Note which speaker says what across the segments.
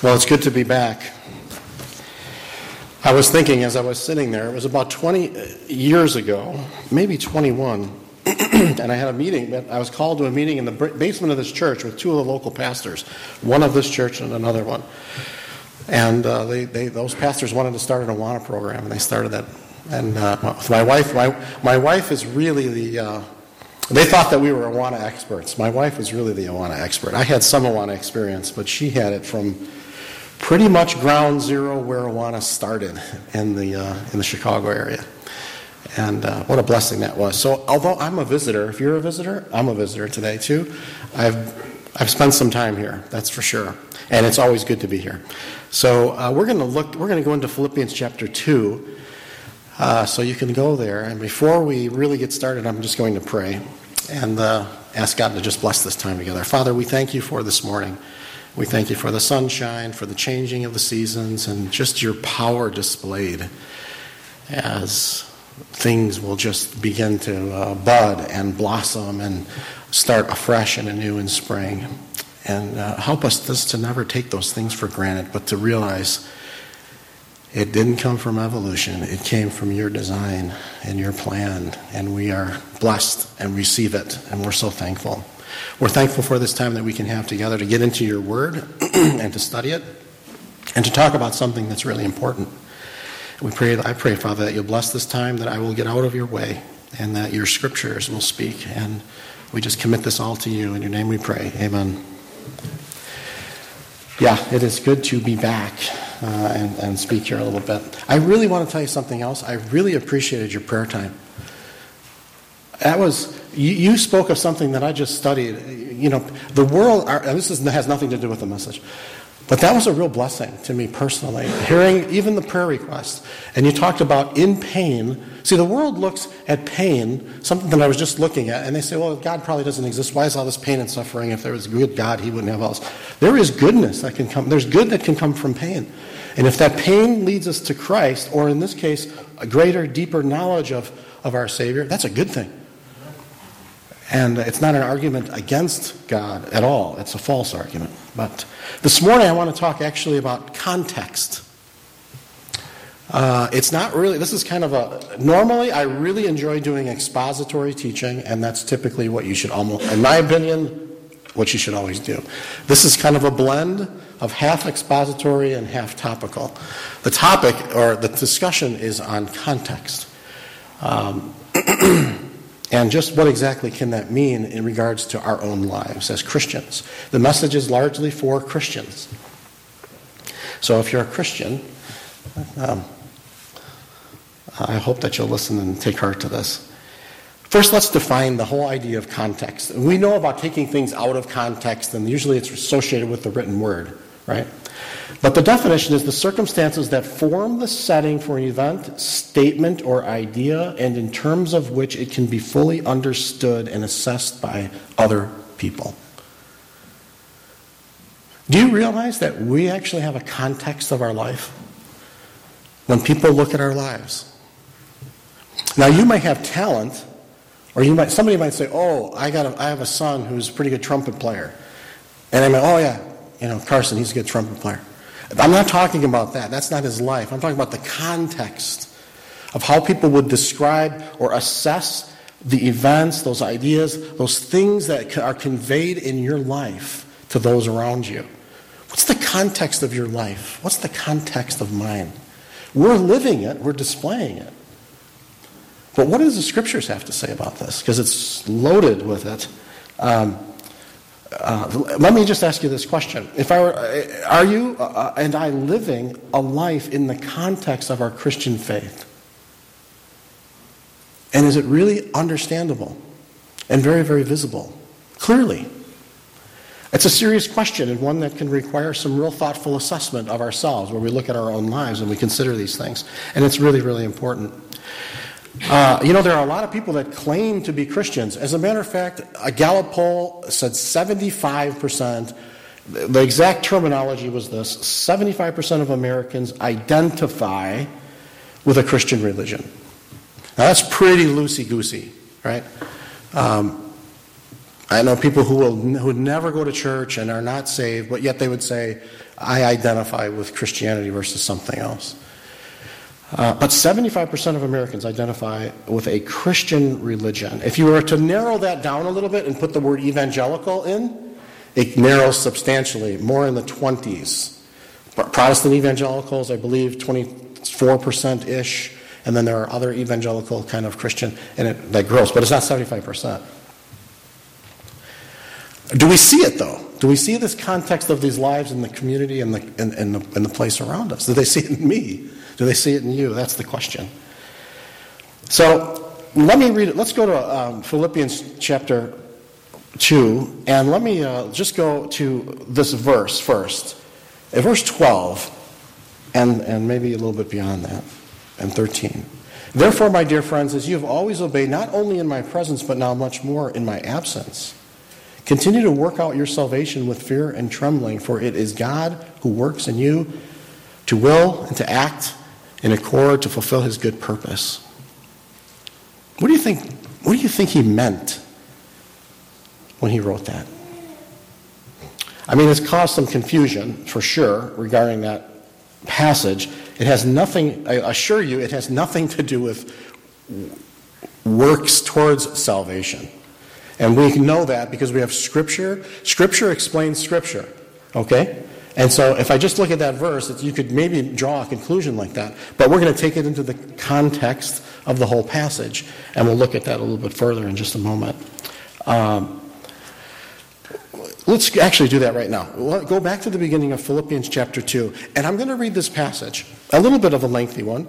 Speaker 1: Well, it's good to be back. I was thinking as I was sitting there, it was about 20 years ago, maybe 21, and I had a meeting. I was called to a meeting in the basement of this church with two of the local pastors, one of this church and another one. And those pastors wanted to start an Awana program, and they started that. And my wife is really the... They thought that we were Awana experts. My wife was really the Awana expert. I had some Awana experience, but she had it from pretty much ground zero where Awana started in the Chicago area. And what a blessing that was. So although I'm a visitor, if you're a visitor, I'm a visitor today too. I've spent some time here, that's for sure. And it's always good to be here. So we're going to go into Philippians chapter 2. So you can go there. And before we really get started, I'm just going to pray and ask God to just bless this time together. Father, we thank you for this morning. We thank you for the sunshine, for the changing of the seasons, and just your power displayed as things will just begin to bud and blossom and start afresh and anew in spring. And help us just to never take those things for granted, but to realize it didn't come from evolution. It came from your design and your plan, and we are blessed and receive it, and we're so thankful. We're thankful for this time that we can have together to get into your word and to study it and to talk about something that's really important. I pray, Father, that you'll bless this time, that I will get out of your way, and that your scriptures will speak. And we just commit this all to you. In your name we pray. Amen. Yeah, it is good to be back and speak here a little bit. I really want to tell you something else. I really appreciated your prayer time. That was, you spoke of something that I just studied. You know, the world, and this has nothing to do with the message, but that was a real blessing to me personally, hearing even the prayer request. And you talked about in pain. See, the world looks at pain, something that I was just looking at, and they say, well, God probably doesn't exist. Why is all this pain and suffering? If there was a good God, he wouldn't have all this. There is goodness that can come. There's good that can come from pain. And if that pain leads us to Christ, or in this case, a greater, deeper knowledge of our Savior, that's a good thing. And it's not an argument against God at all. It's a false argument. But this morning I want to talk actually about context. It's not really, this is kind of normally I really enjoy doing expository teaching, and that's typically what you should in my opinion, what you should always do. This is kind of a blend of half expository and half topical. The topic, or the discussion, is on context. And just what exactly can that mean in regards to our own lives as Christians? The message is largely for Christians. So if you're a Christian, I hope that you'll listen and take heart to this. First, let's define the whole idea of context. We know about taking things out of context, and usually it's associated with the written word, right? But the definition is the circumstances that form the setting for an event, statement, or idea, and in terms of which it can be fully understood and assessed by other people. Do you realize that we actually have a context of our life when people look at our lives? Now, you might have talent, or somebody might say, "Oh, I have a son who's a pretty good trumpet player," and I might, "Oh yeah, Carson, he's a good trumpet player." I'm not talking about that. That's not his life. I'm talking about the context of how people would describe or assess the events, those ideas, those things that are conveyed in your life to those around you. What's the context of your life? What's the context of mine? We're living it. We're displaying it. But what does the scriptures have to say about this? Because it's loaded with it. Let me just ask you this question. Are you and I living a life in the context of our Christian faith? And is it really understandable and very, very visible? Clearly. It's a serious question, and one that can require some real thoughtful assessment of ourselves, where we look at our own lives and we consider these things. And it's really, really important. There are a lot of people that claim to be Christians. As a matter of fact, a Gallup poll said 75%, the exact terminology was this, 75% of Americans identify with a Christian religion. Now that's pretty loosey-goosey, right? I know people who would never go to church and are not saved, but yet they would say, I identify with Christianity versus something else. But 75% of Americans identify with a Christian religion. If you were to narrow that down a little bit and put the word evangelical in, it narrows substantially, more in the 20s. Protestant evangelicals, I believe, 24%-ish, and then there are other evangelical kind of Christian, and that grows, but it's not 75%. Do we see it, though? Do we see this context of these lives in the community and the place around us? Do they see it in me? Do they see it in you? That's the question. So let me read it. Let's go to Philippians chapter 2, and let me just go to this verse first. Verse 12, and maybe a little bit beyond that, and 13. Therefore, my dear friends, as you have always obeyed, not only in my presence, but now much more in my absence, continue to work out your salvation with fear and trembling, for it is God who works in you to will and to act in accord to fulfill his good purpose. What do you think he meant when he wrote that? I mean, it's caused some confusion, for sure, regarding that passage. It has nothing, I assure you, it has nothing to do with works towards salvation. And we know that because we have Scripture. Scripture explains Scripture, okay? And so if I just look at that verse, you could maybe draw a conclusion like that. But we're going to take it into the context of the whole passage, and we'll look at that a little bit further in just a moment. Let's actually do that right now. We'll go back to the beginning of Philippians chapter 2, and I'm going to read this passage, a little bit of a lengthy one,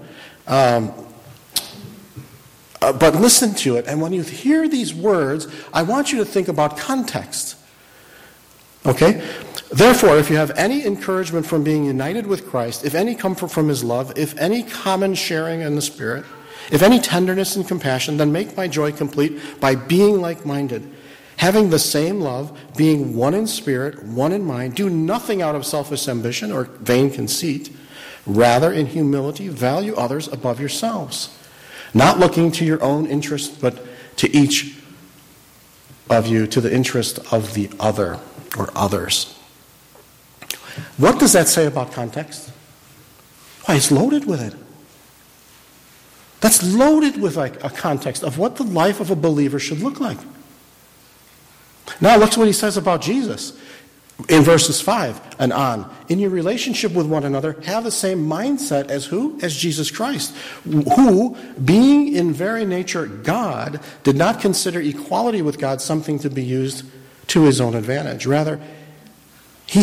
Speaker 1: but listen to it, and when you hear these words, I want you to think about context. Okay? Therefore, if you have any encouragement from being united with Christ, if any comfort from his love, if any common sharing in the Spirit, if any tenderness and compassion, then make my joy complete by being like-minded, having the same love, being one in spirit, one in mind. Do nothing out of selfish ambition or vain conceit. Rather, in humility, value others above yourselves, not looking to your own interest, but to each of you, to the interest of the other or others. What does that say about context? Why, it's loaded with it. That's loaded with a context of what the life of a believer should look like. Now look what he says about Jesus in verses 5 and on. In your relationship with one another, have the same mindset as who? As Jesus Christ, who, being in very nature God, did not consider equality with God something to be used to his own advantage. Rather, he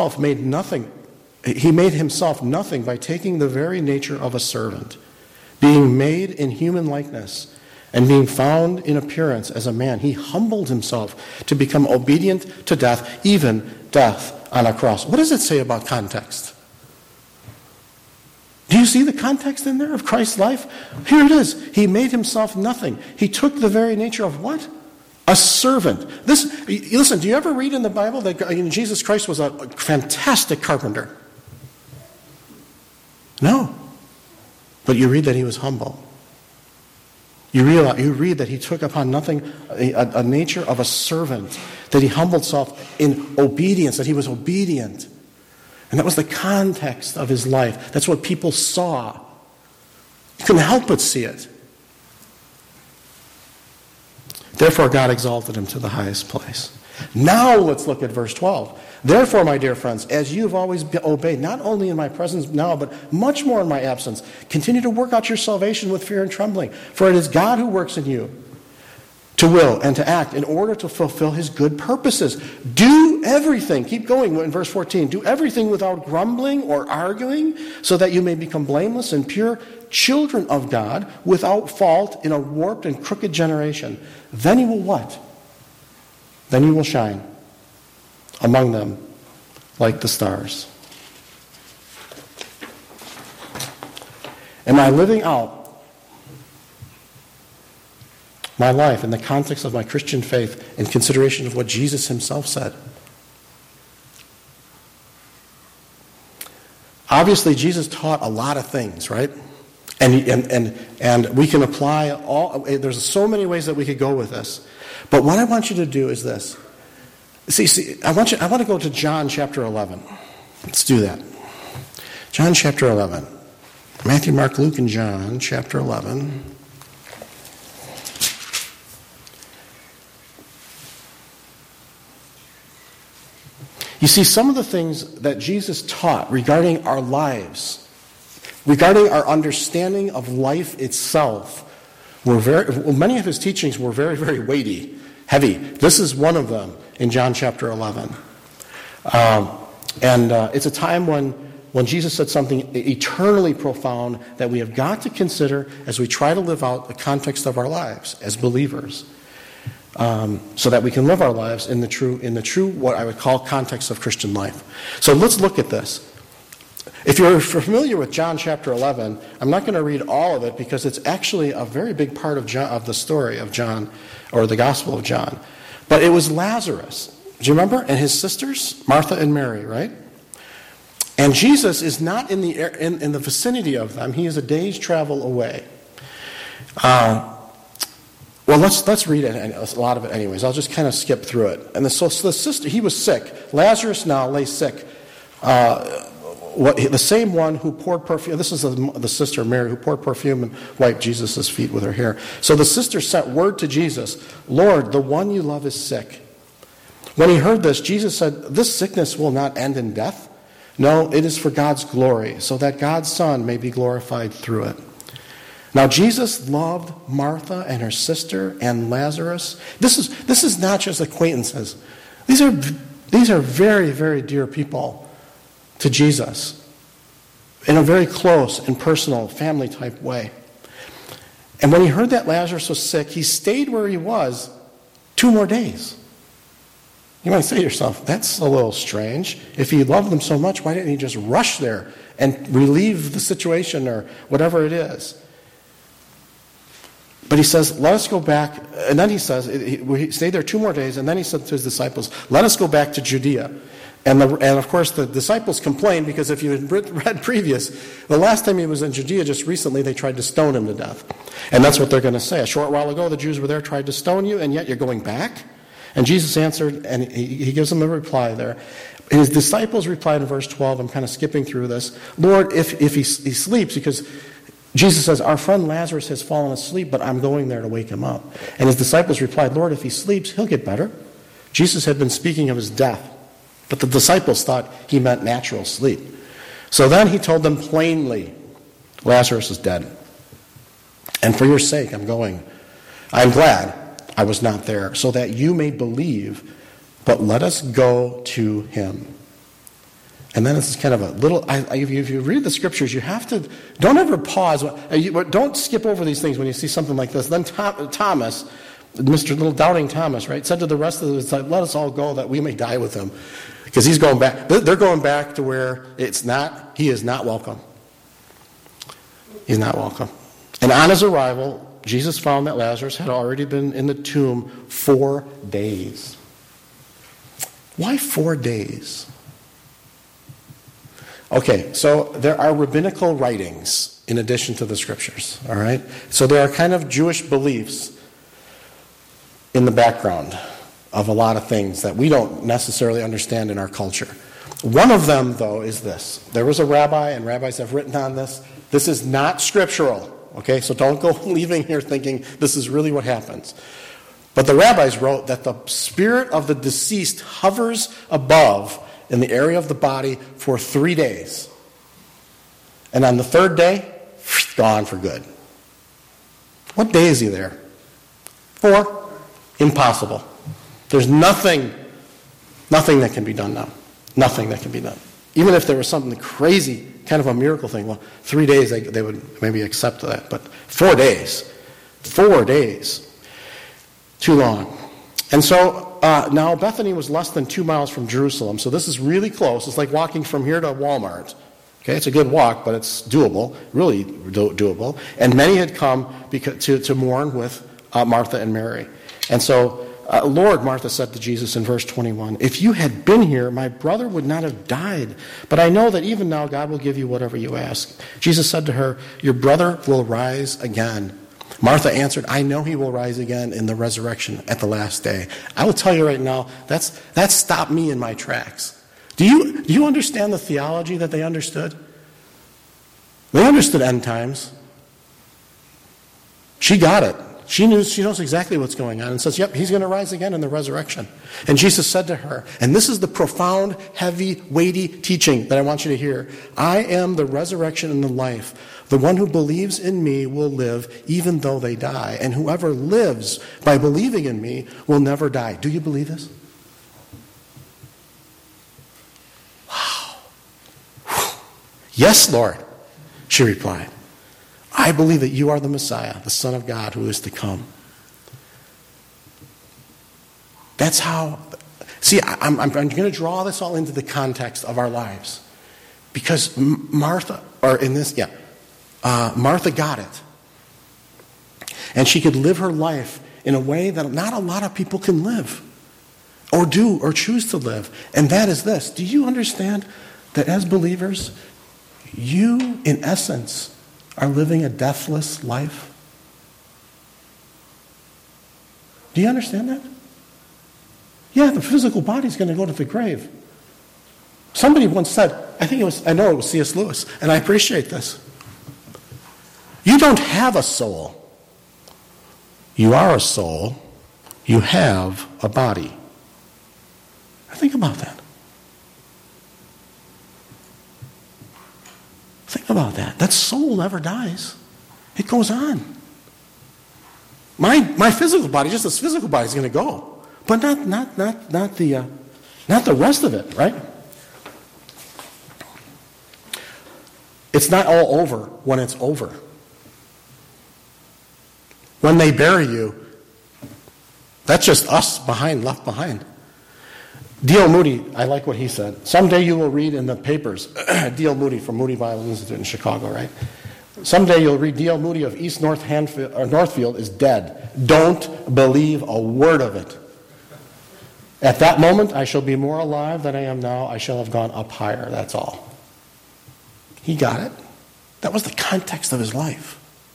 Speaker 1: made himself nothing by taking the very nature of a servant, being made in human likeness, and being found in appearance as a man. He humbled himself to become obedient to death, even death on a cross. What does it say about context? Do you see the context in there of Christ's life? Here it is. He made himself nothing. He took the very nature of what? A servant. Listen, do you ever read in the Bible that Jesus Christ was a fantastic carpenter? No. But you read that he was humble. You read that he took upon nothing a nature of a servant, that he humbled himself in obedience, that he was obedient. And that was the context of his life. That's what people saw. You couldn't help but see it. Therefore, God exalted him to the highest place. Now let's look at verse 12. Therefore, my dear friends, as you have always obeyed, not only in my presence now, but much more in my absence, continue to work out your salvation with fear and trembling. For it is God who works in you to will and to act in order to fulfill his good purposes. Do everything. Keep going in verse 14. Do everything without grumbling or arguing, so that you may become blameless and pure, children of God, without fault in a warped and crooked generation. Then you will what? Then you will shine among them like the stars. Am I living out my life in the context of my Christian faith in consideration of what Jesus himself said? Obviously, Jesus taught a lot of things, right? And we can apply there's so many ways that we could go with this. But what I want you to do is this. See, I want to go to John chapter 11. Let's do that. John chapter 11. Matthew, Mark, Luke, and John chapter 11. You see, some of the things that Jesus taught regarding our lives, regarding our understanding of life itself, many of his teachings were very, very weighty, heavy. This is one of them in John chapter 11. It's a time when Jesus said something eternally profound that we have got to consider as we try to live out the context of our lives as believers. So that we can live our lives in the true, what I would call context of Christian life. So let's look at this. If you're familiar with John chapter 11, I'm not going to read all of it because it's actually a very big part of the story of John, or the Gospel of John. But it was Lazarus, do you remember? And his sisters, Martha and Mary, right? And Jesus is not in the vicinity of them. He is a day's travel away. Well, let's read it, a lot of it anyways. I'll just kind of skip through it. And so the sister, he was sick. Lazarus now lay sick. The same one who poured perfume, this is the sister Mary who poured perfume and wiped Jesus' feet with her hair. So the sister sent word to Jesus, "Lord, the one you love is sick." When he heard this, Jesus said, "This sickness will not end in death. No, it is for God's glory, so that God's Son may be glorified through it." Now, Jesus loved Martha and her sister and Lazarus. This is not just acquaintances. These are very, very dear people to Jesus in a very close and personal family type way. And when he heard that Lazarus was sick, he stayed where he was 2 more days. You might say to yourself, that's a little strange. If he loved them so much, why didn't he just rush there and relieve the situation or whatever it is? But he says, let us go back. And then he says, he stayed there 2 more days, and then he said to his disciples, let us go back to Judea. And of course, the disciples complained because if you had read previous, the last time he was in Judea, just recently, they tried to stone him to death. And that's what they're going to say. A short while ago, the Jews were there, tried to stone you, and yet you're going back? And Jesus answered, and he gives them a reply there. His disciples replied in verse 12, I'm kind of skipping through this, Lord, if he sleeps, because Jesus says, our friend Lazarus has fallen asleep, but I'm going there to wake him up. And his disciples replied, Lord, if he sleeps, he'll get better. Jesus had been speaking of his death, but the disciples thought he meant natural sleep. So then he told them plainly, Lazarus is dead. And for your sake, I'm going. I'm glad I was not there, so that you may believe, but let us go to him. And then this is kind of a little, if you read the scriptures, you have to, don't ever pause. Don't skip over these things when you see something like this. Then Thomas, Mr. Little Doubting Thomas, right, said to the rest of the disciples, let us all go that we may die with him. Because he's going back, they're going back to where he is not welcome. He's not welcome. And on his arrival, Jesus found that Lazarus had already been in the tomb 4 days. Why 4 days? Okay, so there are rabbinical writings in addition to the scriptures, all right? So there are kind of Jewish beliefs in the background of a lot of things that we don't necessarily understand in our culture. One of them, though, is this. There was a rabbi, and rabbis have written on this. This is not scriptural, okay? So don't go leaving here thinking this is really what happens. But the rabbis wrote that the spirit of the deceased hovers above in the area of the body for 3 days. And on the 3rd day, gone for good. What day is he there? 4? Impossible. There's nothing that can be done now. Nothing that can be done. Even if there was something crazy, kind of a miracle thing, well, 3 days they would maybe accept that. But 4 days. 4 days. Too long. And so now Bethany was less than 2 miles from Jerusalem, so this is really close. It's like walking from here to Walmart. Okay, it's a good walk, but it's doable, really doable. And many had come to mourn with Martha and Mary. And so, Lord, Martha said to Jesus in verse 21, if you had been here, my brother would not have died. But I know that even now God will give you whatever you ask. Jesus said to her, your brother will rise again. Martha answered, I know he will rise again in the resurrection at the last day. I will tell you right now, that stopped me in my tracks. Do you understand the theology that they understood? They understood end times. She got it. She knows exactly what's going on and says, yep, he's going to rise again in the resurrection. And Jesus said to her, and this is the profound, heavy, weighty teaching that I want you to hear. I am the resurrection and the life. The one who believes in me will live even though they die. And whoever lives by believing in me will never die. Do you believe this? Wow. Yes, Lord, she replied. I believe that you are the Messiah, the Son of God who is to come. That's how, see, I'm going to draw this all into the context of our lives. Because Martha got it. And she could live her life in a way that not a lot of people can live, or do, or choose to live. And that is this. Do you understand that as believers, you, in essence, are living a deathless life? Do you understand that? Yeah, the physical body is going to go to the grave. Somebody once said, I know it was C.S. Lewis, and I appreciate this. You don't have a soul. You are a soul. You have a body. Think about that. Think about that. That soul never dies. It goes on. My physical body, just this physical body, is going to go, but not the rest of it, right? It's not all over when it's over. When they bury you, that's just us left behind. D.L. Moody, I like what he said. Someday you will read in the papers, D.L. Moody from Moody Bible Institute in Chicago, right? Someday you'll read D.L. Moody of East Northfield is dead. Don't believe a word of it. At that moment, I shall be more alive than I am now. I shall have gone up higher, that's all. He got it. That was the context of his life.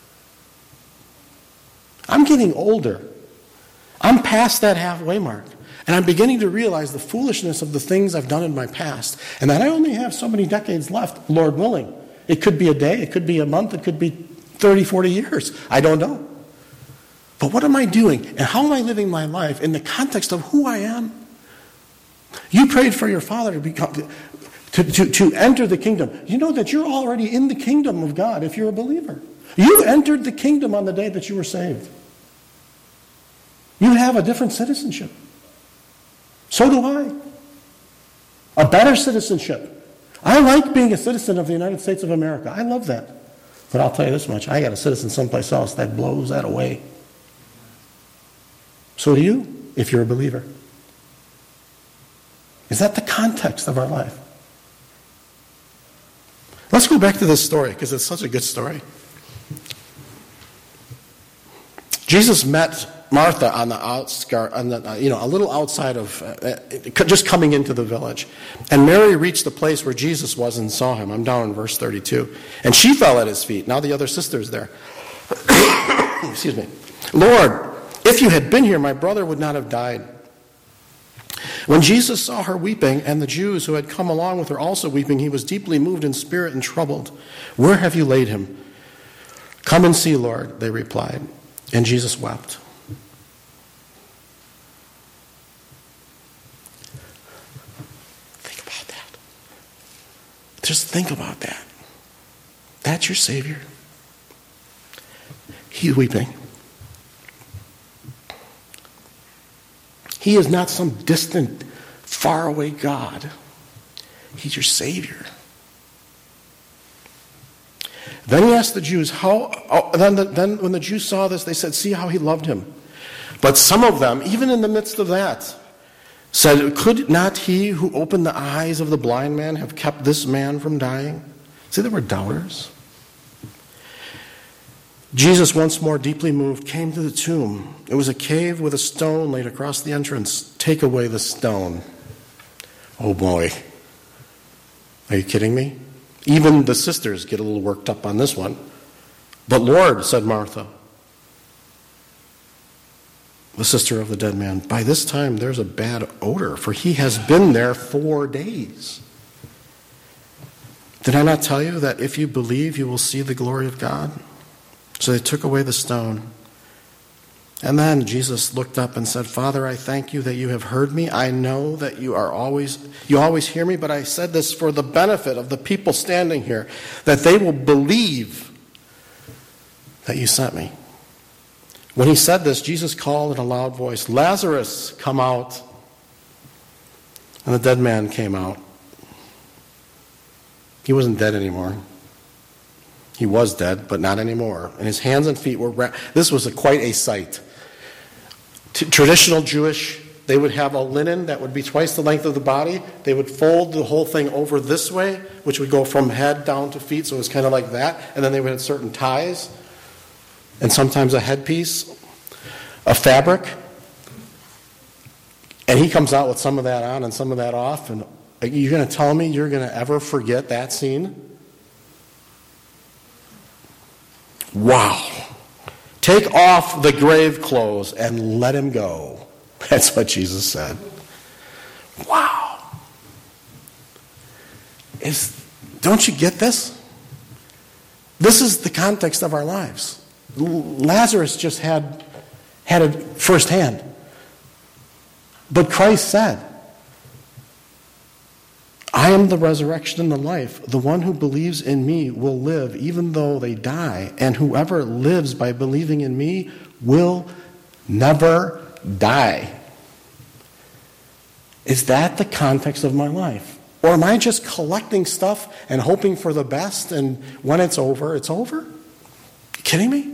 Speaker 1: I'm getting older. I'm past that halfway mark. And I'm beginning to realize the foolishness of the things I've done in my past. And that I only have so many decades left, Lord willing. It could be a day, it could be a month, it could be 30, 40 years. I don't know. But what am I doing? And how am I living my life in the context of who I am? You prayed for your father to become, to enter the kingdom. You know that you're already in the kingdom of God if you're a believer. You entered the kingdom on the day that you were saved. You have a different citizenship. So do I. A better citizenship. I like being a citizen of the United States of America. I love that. But I'll tell you this much. I got a citizen someplace else that blows that away. So do you, if you're a believer. Is that the context of our life? Let's go back to this story because it's such a good story. Jesus met Martha on the outskirt, a little outside of, just coming into the village. And Mary reached the place where Jesus was and saw him. I'm down in verse 32. And she fell at his feet. Now the other sister's there. Excuse me. Lord, if you had been here, my brother would not have died. When Jesus saw her weeping, and the Jews who had come along with her also weeping, he was deeply moved in spirit and troubled. Where have you laid him? Come and see, Lord, they replied. And Jesus wept. Think about that. Just think about that. That's your Savior. He's weeping. He is not some distant, faraway God. He's your Savior. Then he asked the Jews, then when the Jews saw this, they said, see how he loved him. But some of them, even in the midst of that, said, could not he who opened the eyes of the blind man have kept this man from dying? See, they were doubters. Jesus, once more deeply moved, came to the tomb. It was a cave with a stone laid across the entrance. Take away the stone. Oh boy. Are you kidding me? Even the sisters get a little worked up on this one. But Lord, said Martha, the sister of the dead man, by this time there's a bad odor, for he has been there 4 days. Did I not tell you that if you believe, you will see the glory of God? So they took away the stone. And then Jesus looked up and said, Father, I thank you that you have heard me. I know that you always hear me, but I said this for the benefit of the people standing here, that they will believe that you sent me. When he said this, Jesus called in a loud voice, Lazarus, come out. And the dead man came out. He wasn't dead anymore. He was dead, but not anymore. And his hands and feet were wrapped. This was quite a sight. Traditional Jewish, they would have a linen that would be twice the length of the body. They would fold the whole thing over this way, which would go from head down to feet, so it was kind of like that. And then they would have certain ties, and sometimes a headpiece, a fabric. And he comes out with some of that on and some of that off. And you're going to tell me you're going to ever forget that scene? Wow. Take off the grave clothes and let him go. That's what Jesus said. Wow. Don't you get this? This is the context of our lives. Lazarus just had it firsthand. But Christ said, I am the resurrection and the life. The one who believes in me will live even though they die. And whoever lives by believing in me will never die. Is that the context of my life? Or am I just collecting stuff and hoping for the best, and when it's over, it's over? You kidding me?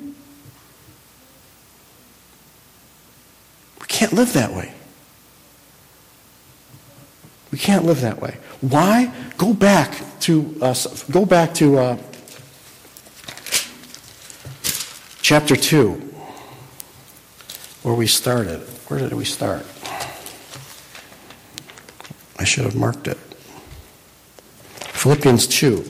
Speaker 1: We can't live that way. We can't live that way. Why? Go back to chapter 2, where we started. Where did we start? I should have marked it. Philippians 2.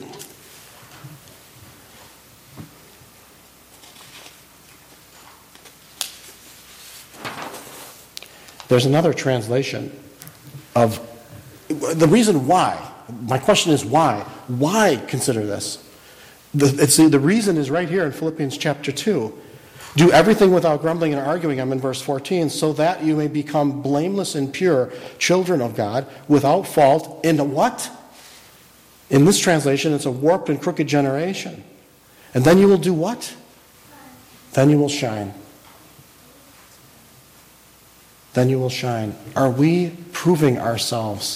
Speaker 1: There's another translation of the reason why. My question is why? Why consider this? The reason is right here in Philippians chapter 2. Do everything without grumbling and arguing, I'm in verse 14, so that you may become blameless and pure, children of God, without fault, in what? In this translation, it's a warped and crooked generation. And then you will do what? Then you will shine. Then you will shine. Are we proving ourselves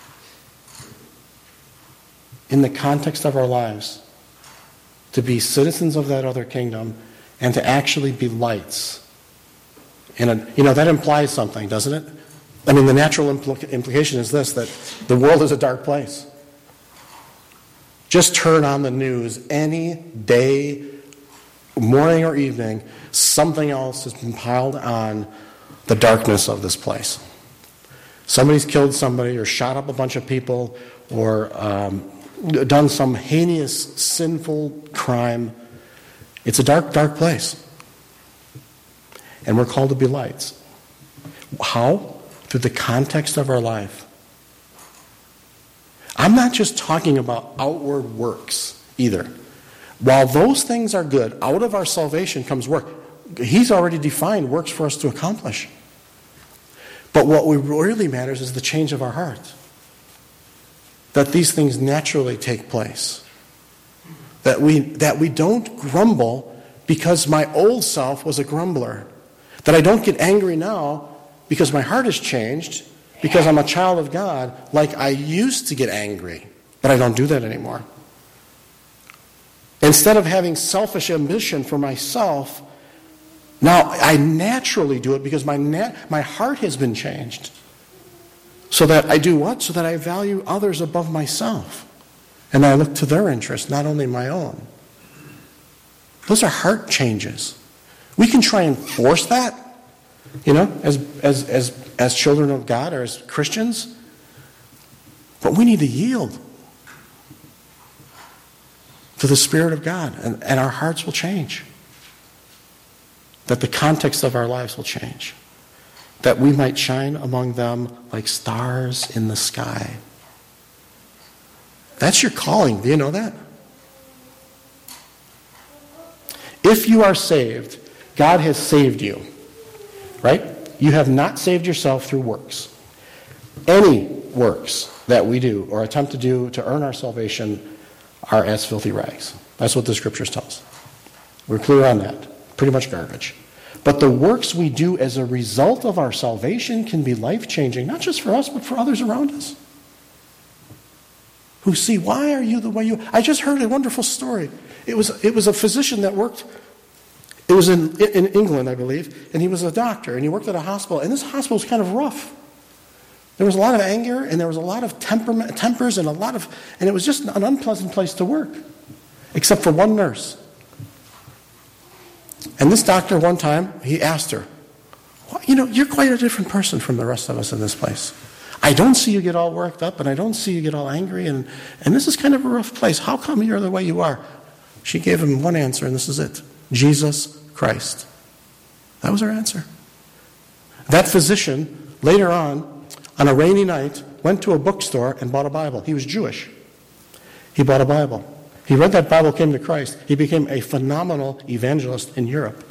Speaker 1: in the context of our lives to be citizens of that other kingdom and to actually be lights? That implies something, doesn't it? I mean, the natural implication is this, that the world is a dark place. Just turn on the news any day, morning or evening, something else has been piled on the darkness of this place. Somebody's killed somebody or shot up a bunch of people or done some heinous, sinful crime. It's a dark, dark place. And we're called to be lights. How? Through the context of our life. I'm not just talking about outward works either. While those things are good, out of our salvation comes work. He's already defined works for us to accomplish. But what really matters is the change of our heart. That these things naturally take place. That we don't grumble because my old self was a grumbler. That I don't get angry now because my heart has changed, because I'm a child of God, like I used to get angry. But I don't do that anymore. Instead of having selfish ambition for myself, now I naturally do it because my heart has been changed. So that I do what? So that I value others above myself. And I look to their interests, not only my own. Those are heart changes. We can try and force that, as children of God or as Christians. But we need to yield to the Spirit of God, and our hearts will change. That the context of our lives will change. that we might shine among them like stars in the sky. That's your calling. Do you know that? If you are saved, God has saved you. Right? You have not saved yourself through works. Any works that we do or attempt to do to earn our salvation are as filthy rags. That's what the Scriptures tell us. We're clear on that. Pretty much garbage. But the works we do as a result of our salvation can be life-changing, not just for us, but for others around us. Who see, why are you the way you... I just heard a wonderful story. It was a physician that worked... It was in England, I believe, and he was a doctor, and he worked at a hospital, and this hospital was kind of rough. There was a lot of anger, and there was a lot of tempers, and it was just an unpleasant place to work, except for one nurse. And this doctor, one time, he asked her, well, you're quite a different person from the rest of us in this place. I don't see you get all worked up, and I don't see you get all angry, and this is kind of a rough place. How come you're the way you are? She gave him one answer, and this is it. Jesus Christ. That was her answer. That physician, later on a rainy night, went to a bookstore and bought a Bible. He was Jewish. He bought a Bible. He read that Bible, came to Christ. He became a phenomenal evangelist in Europe.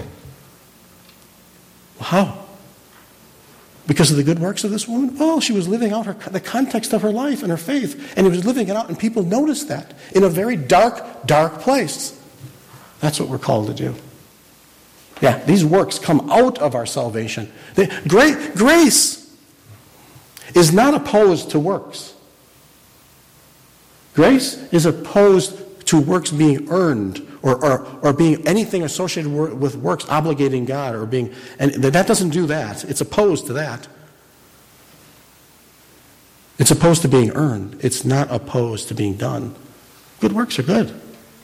Speaker 1: How? Because of the good works of this woman? Well, she was living out the context of her life and her faith, and he was living it out, and people noticed that in a very dark, dark place. That's what we're called to do. Yeah, these works come out of our salvation. Grace is not opposed to works. Grace is opposed to works being earned or being anything associated with works obligating God or being, and that doesn't do that. It's opposed to that. It's opposed to being earned. It's not opposed to being done. Good works are good.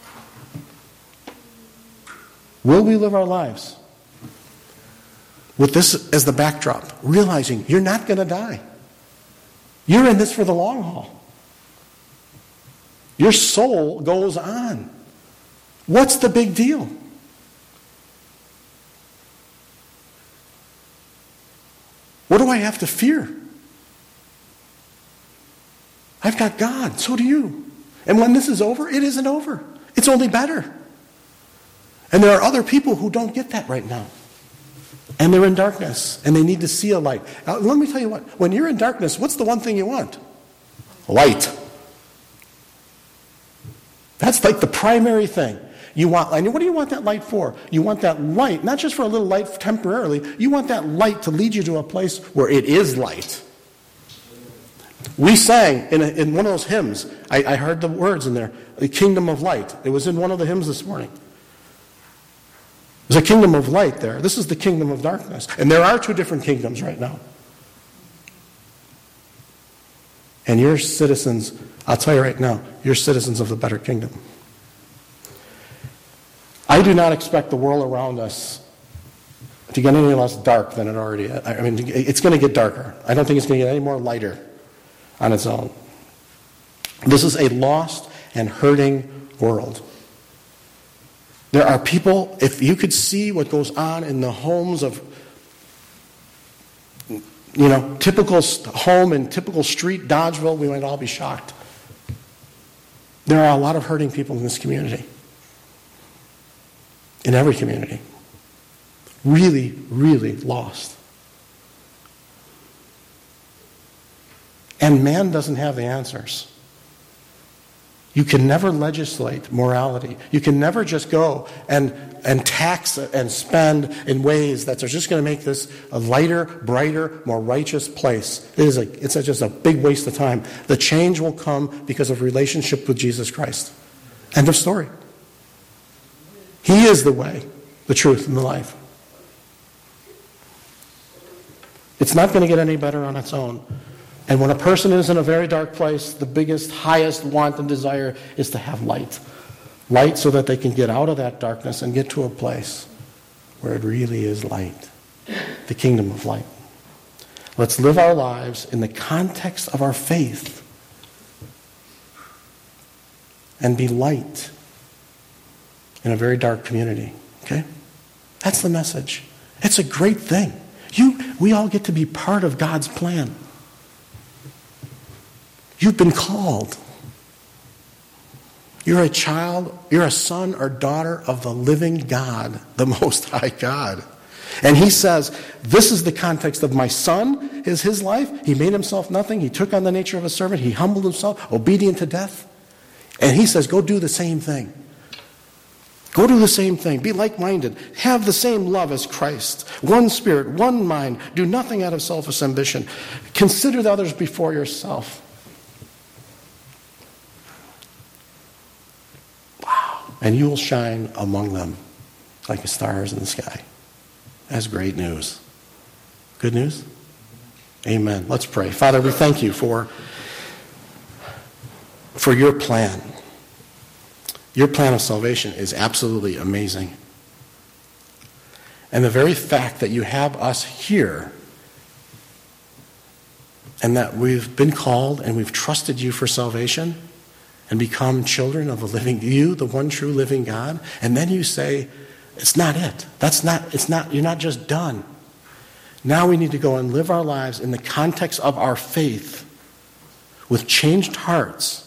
Speaker 1: Will we live our lives with this as the backdrop, realizing you're not going to die? You're in this for the long haul. Your soul goes on. What's the big deal? What do I have to fear? I've got God, so do you. And when this is over, it isn't over. It's only better. And there are other people who don't get that right now. And they're in darkness, and they need to see a light. Now, let me tell you what. When you're in darkness, what's the one thing you want? Light. That's like the primary thing. You want, and what do you want that light for? You want that light, not just for a little light temporarily. You want that light to lead you to a place where it is light. We sang in one of those hymns. I heard the words in there, the kingdom of light. It was in one of the hymns this morning. There's a kingdom of light there. This is the kingdom of darkness. And there are two different kingdoms right now. And you're citizens, I'll tell you right now, you're citizens of the better kingdom. I do not expect the world around us to get any less dark than it already is. I mean, it's going to get darker. I don't think it's going to get any more lighter on its own. This is a lost and hurting world. There are people, if you could see what goes on in the homes of, typical home and typical street, Dodgeville, we might all be shocked. There are a lot of hurting people in this community. In every community. Really, really lost. And man doesn't have the answers. You can never legislate morality. You can never just go and tax and spend in ways that are just going to make this a lighter, brighter, more righteous place. It's just a big waste of time. The change will come because of relationship with Jesus Christ. End of story. He is the way, the truth, and the life. It's not going to get any better on its own. And when a person is in a very dark place, the biggest, highest want and desire is to have light. Light so that they can get out of that darkness and get to a place where it really is light. The kingdom of light. Let's live our lives in the context of our faith. And be light in a very dark community. Okay? That's the message. It's a great thing. we all get to be part of God's plan. You've been called. You're a child, you're a son or daughter of the living God, the Most High God. And he says, this is the context of my son, is his life. He made himself nothing. He took on the nature of a servant. He humbled himself, obedient to death. And he says, go do the same thing. Go do the same thing. Be like-minded. Have the same love as Christ. One spirit, one mind. Do nothing out of selfish ambition. Consider the others before yourself. Wow. And you will shine among them like the stars in the sky. That's great news. Good news? Amen. Let's pray. Father, we thank you for your plan. Your plan of salvation is absolutely amazing. And the very fact that you have us here and that we've been called and we've trusted you for salvation and become children of you, the one true living God, and then you say, it's not it. You're not just done. Now we need to go and live our lives in the context of our faith with changed hearts.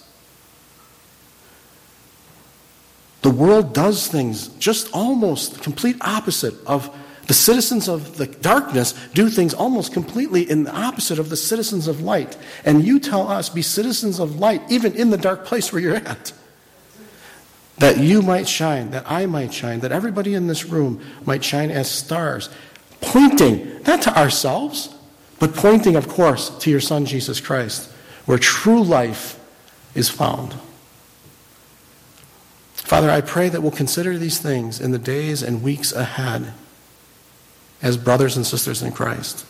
Speaker 1: The world does things just almost complete opposite of the citizens of the darkness do things almost completely in the opposite of the citizens of light. And you tell us, be citizens of light, even in the dark place where you're at. That you might shine, that I might shine, that everybody in this room might shine as stars, pointing, not to ourselves, but pointing, of course, to your Son, Jesus Christ, where true life is found. Father, I pray that we'll consider these things in the days and weeks ahead as brothers and sisters in Christ.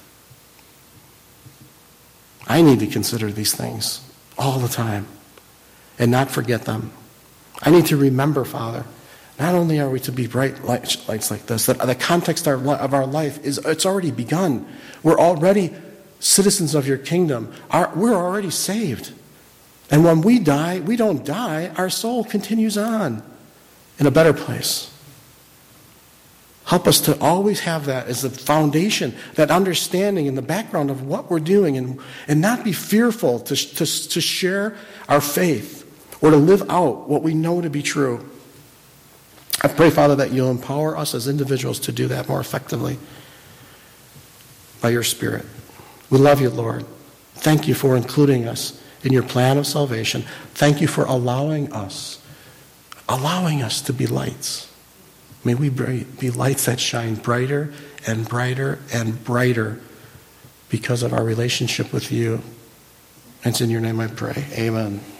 Speaker 1: I need to consider these things all the time and not forget them. I need to remember, Father, not only are we to be bright lights like this, that the context of our life it's already begun. We're already citizens of your kingdom. We're already saved. And when we die, we don't die. Our soul continues on in a better place. Help us to always have that as the foundation, that understanding in the background of what we're doing, and not be fearful to share our faith or to live out what we know to be true. I pray, Father, that you'll empower us as individuals to do that more effectively by your Spirit. We love you, Lord. Thank you for including us in your plan of salvation. Thank you for allowing us to be lights. May we be lights that shine brighter and brighter and brighter because of our relationship with you. And it's in your name I pray. Amen.